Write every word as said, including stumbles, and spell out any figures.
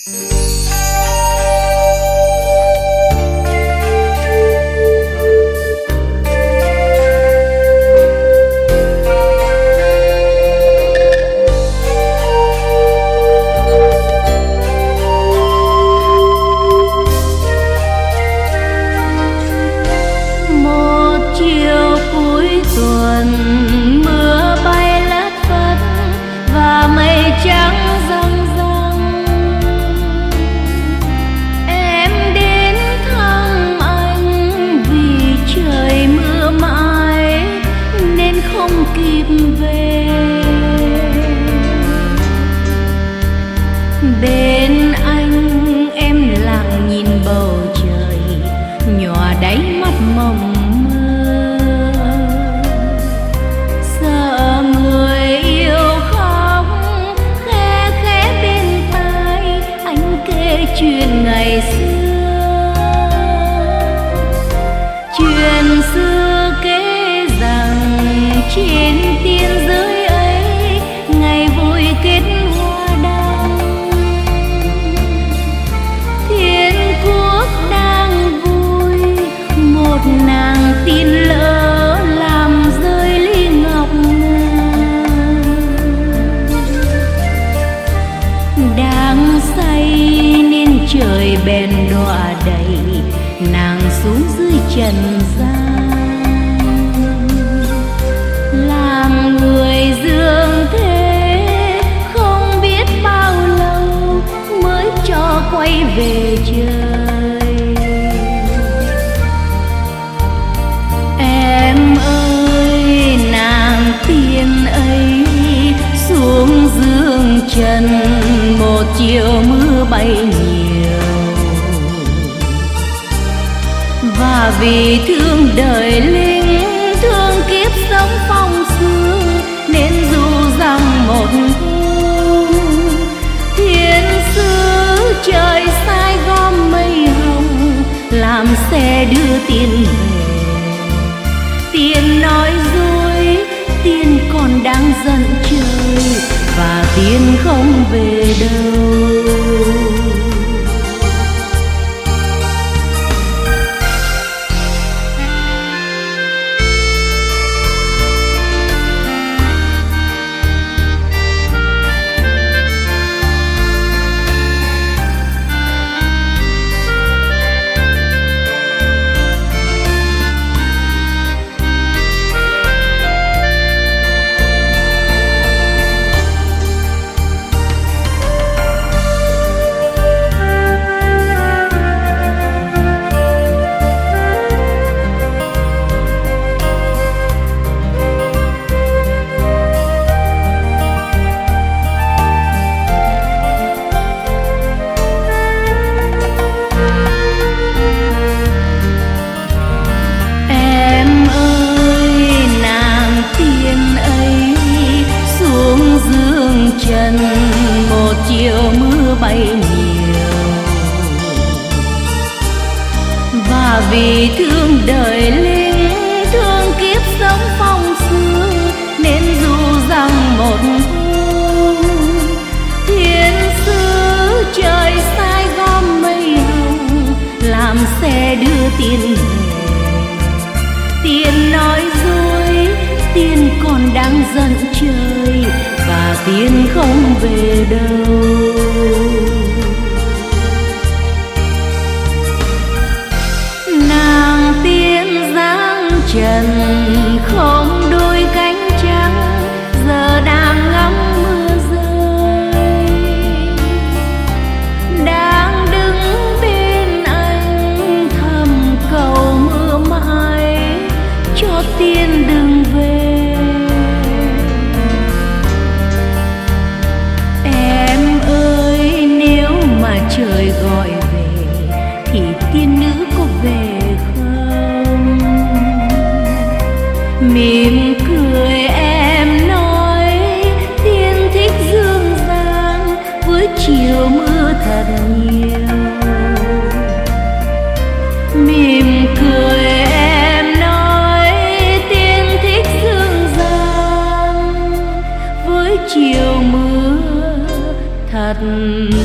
Bên anh em lặng nhìn bầu trời, nhòa đáy mắt mộng mơ. Sợ người yêu khóc khẽ khẽ bên tai, anh kể chuyện ngày xưa. Chuyện xưa kể rằng trên tiên giới ấy ngày vui kết hoa đăng. Thiên quốc đang vui, một nàng tin lỡ làm rơi ly ngọc ngà. Đang say nên trời bèn đọa đầy nàng xuống dưới trần gian. Làm người dương thế không biết bao lâu mới cho quay về trời. Em ơi nàng tiên ấy xuống dương trần, một chiều mưa bay nhiều. Và vì thương đời linh, thương kiếp sống phong sương, nên dù rằng một hôm thiên sứ trời sai gom mây hồng, làm xe đưa tiên về. Tiên nói dối, tiên còn đang giận trời, và tiên không về đâu. Trần một chiều mưa bay nhiều. Và vì thương đời linh, thương kiếp sống phong sương, nên dù rằng một hôm thiên sứ trời sai gom mây hồng, làm xe đưa tiên về. Tiên nói dối, tiên còn đang giận trời, và tiên không về đâu. Nàng tiên dáng trần không đôi cánh trắng, giờ đang ngắm mưa rơi. Đang đứng bên anh thầm cầu mưa mãi, cho tiên đừng về. Trời gọi về thì tiên nữ có về không? Mỉm cười em nói tiên thích dương gian, với chiều mưa thật nhiều. Mỉm cười em nói tiên thích dương gian, với chiều mưa thật